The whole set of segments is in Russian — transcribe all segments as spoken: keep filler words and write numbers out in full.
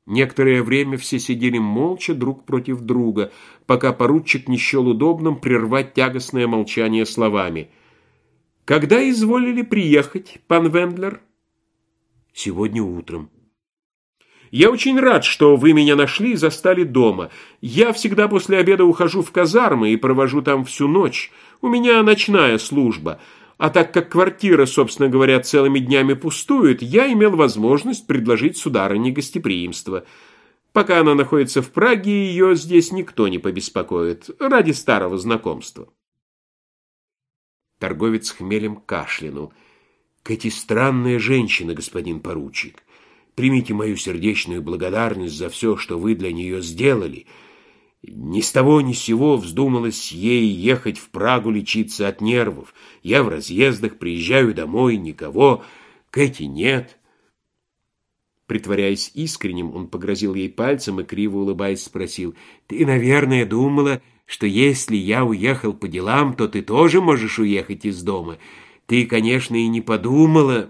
Некоторое время все сидели молча друг против друга, пока поручик не счел удобным прервать тягостное молчание словами. «Когда изволили приехать, пан Вендлер?» «Сегодня утром». «Я очень рад, что вы меня нашли и застали дома. Я всегда после обеда ухожу в казармы и провожу там всю ночь. У меня ночная служба. А так как квартира, собственно говоря, целыми днями пустует, я имел возможность предложить сударыне гостеприимство. Пока она находится в Праге, ее здесь никто не побеспокоит, ради старого знакомства». Торговец хмелем кашлянул. «Кэти странная женщина, господин поручик. Примите мою сердечную благодарность за все, что вы для нее сделали. Ни с того ни с сего вздумалось ей ехать в Прагу лечиться от нервов. Я в разъездах, приезжаю домой, никого. Кэти нет». Притворяясь искренним, он погрозил ей пальцем и, криво улыбаясь, спросил: «Ты, наверное, думала, что если я уехал по делам, то ты тоже можешь уехать из дома? Ты, конечно, и не подумала...»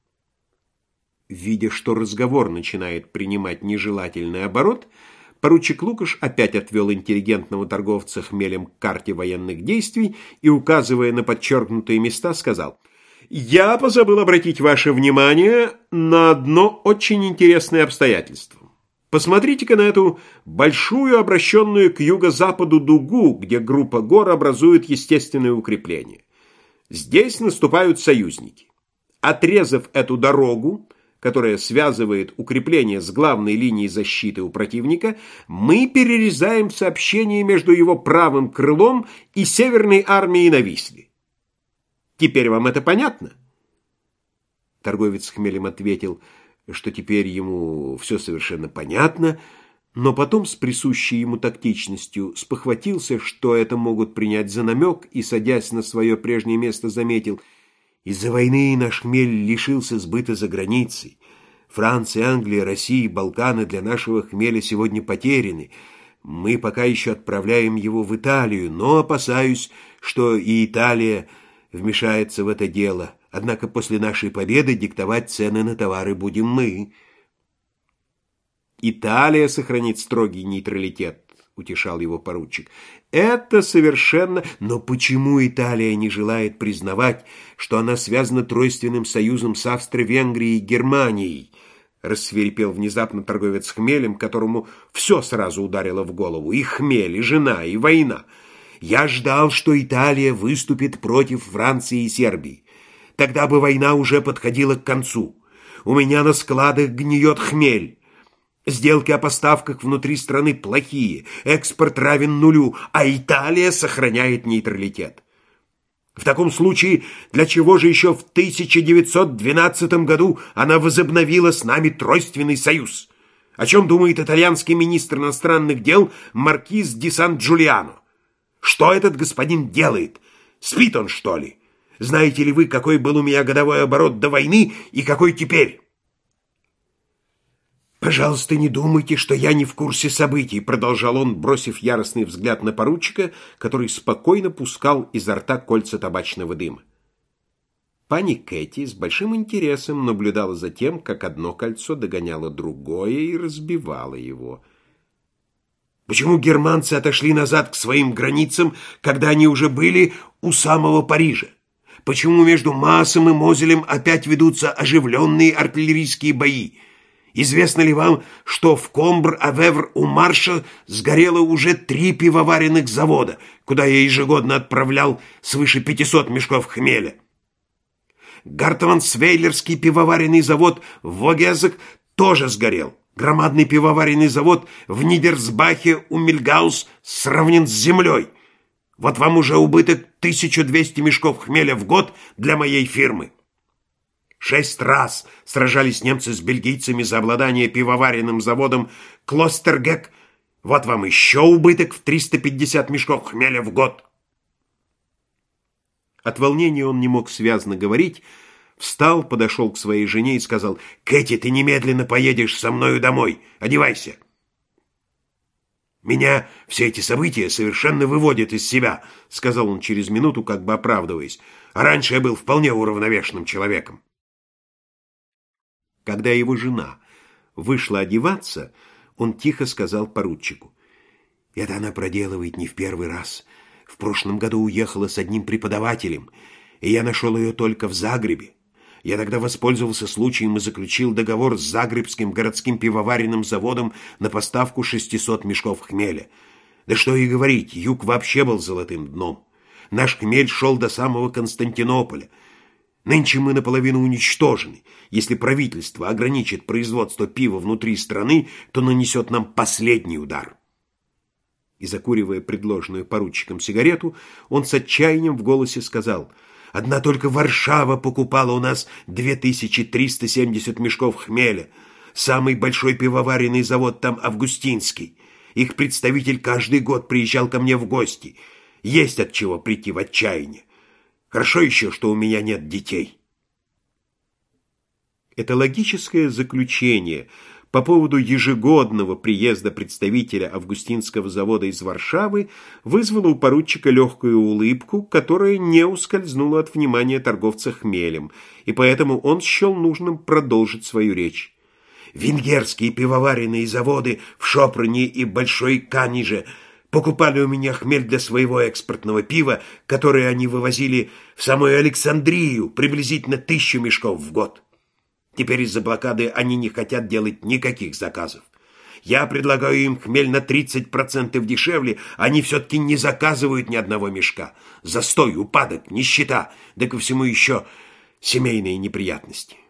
Видя, что разговор начинает принимать нежелательный оборот, поручик Лукаш опять отвел интеллигентного торговца хмелем к карте военных действий и, указывая на подчеркнутые места, сказал: «Я позабыл обратить ваше внимание на одно очень интересное обстоятельство. Посмотрите-ка на эту большую, обращенную к юго-западу дугу, где группа гор образует естественное укрепление. Здесь наступают союзники. Отрезав эту дорогу, которая связывает укрепление с главной линией защиты у противника, мы перерезаем сообщение между его правым крылом и Северной армией на Висле. Теперь вам это понятно?» Торговец хмелем ответил, что теперь ему все совершенно понятно, но потом с присущей ему тактичностью спохватился, что это могут принять за намек, и, садясь на свое прежнее место, заметил: «Из-за войны наш хмель лишился сбыта за границей. Франция, Англия, Россия, Балканы для нашего хмеля сегодня потеряны. Мы пока еще отправляем его в Италию, но опасаюсь, что и Италия вмешается в это дело. Однако после нашей победы диктовать цены на товары будем мы». «Италия сохранит строгий нейтралитет», — утешал его поручик. «Это совершенно...» «Но почему Италия не желает признавать, что она связана тройственным союзом с Австро-Венгрией и Германией?» — рассвирепел внезапно торговец хмелем, которому все сразу ударило в голову: и хмель, и жена, и война. «Я ждал, что Италия выступит против Франции и Сербии. Тогда бы война уже подходила к концу. У меня на складах гниет хмель. Сделки о поставках внутри страны плохие, экспорт равен нулю, а Италия сохраняет нейтралитет. В таком случае, для чего же еще в тысяча девятьсот двенадцатом году она возобновила с нами тройственный союз? О чем думает итальянский министр иностранных дел маркиз ди Сан-Джулиано? Что этот господин делает? Спит он, что ли? Знаете ли вы, какой был у меня годовой оборот до войны и какой теперь?» «Пожалуйста, не думайте, что я не в курсе событий», — продолжал он, бросив яростный взгляд на поручика, который спокойно пускал изо рта кольца табачного дыма. Пани Кэти с большим интересом наблюдала за тем, как одно кольцо догоняло другое и разбивало его. «Почему германцы отошли назад к своим границам, когда они уже были у самого Парижа? Почему между Маасом и Мозелем опять ведутся оживленные артиллерийские бои? Известно ли вам, что в Комбр-Авевр у Марша сгорело уже три пивоваренных завода, куда я ежегодно отправлял свыше пятисот мешков хмеля? Гартман-Свейлерский пивоваренный завод в Вогезек тоже сгорел. Громадный пивоваренный завод в Нидерсбахе у Мильгаус сравнен с землей. Вот вам уже убыток тысяча двести мешков хмеля в год для моей фирмы. Шесть раз сражались немцы с бельгийцами за обладание пивоваренным заводом Клостергек. Вот вам еще убыток в триста пятьдесят мешков хмеля в год». От волнения он не мог связно говорить, встал, подошел к своей жене и сказал: «Кэти, ты немедленно поедешь со мною домой. Одевайся». «Меня все эти события совершенно выводят из себя», — сказал он через минуту, как бы оправдываясь. «А раньше я был вполне уравновешенным человеком». Когда его жена вышла одеваться, он тихо сказал поручику: «Это она проделывает не в первый раз. В прошлом году уехала с одним преподавателем, и я нашел ее только в Загребе. Я тогда воспользовался случаем и заключил договор с Загребским городским пивоваренным заводом на поставку шестисот мешков хмеля. Да что и говорить, юг вообще был золотым дном. Наш хмель шел до самого Константинополя. Нынче мы наполовину уничтожены. Если правительство ограничит производство пива внутри страны, то нанесет нам последний удар». И, закуривая предложенную поручиком сигарету, он с отчаянием в голосе сказал: «Одна только Варшава покупала у нас две тысячи триста семьдесят мешков хмеля. Самый большой пивоваренный завод там Августинский. Их представитель каждый год приезжал ко мне в гости. Есть от чего прийти в отчаяние. Хорошо еще, что у меня нет детей». Это логическое заключение по поводу ежегодного приезда представителя Августинского завода из Варшавы вызвало у поручика легкую улыбку, которая не ускользнула от внимания торговца хмелем, и поэтому он счел нужным продолжить свою речь. «Венгерские пивоваренные заводы в Шопроне и Большой Каниже покупали у меня хмель для своего экспортного пива, которое они вывозили в самую Александрию, приблизительно тысячу мешков в год. Теперь из-за блокады они не хотят делать никаких заказов. Я предлагаю им хмель на тридцать процентов дешевле, они все-таки не заказывают ни одного мешка. Застой, упадок, нищета, да ко всему еще семейные неприятности».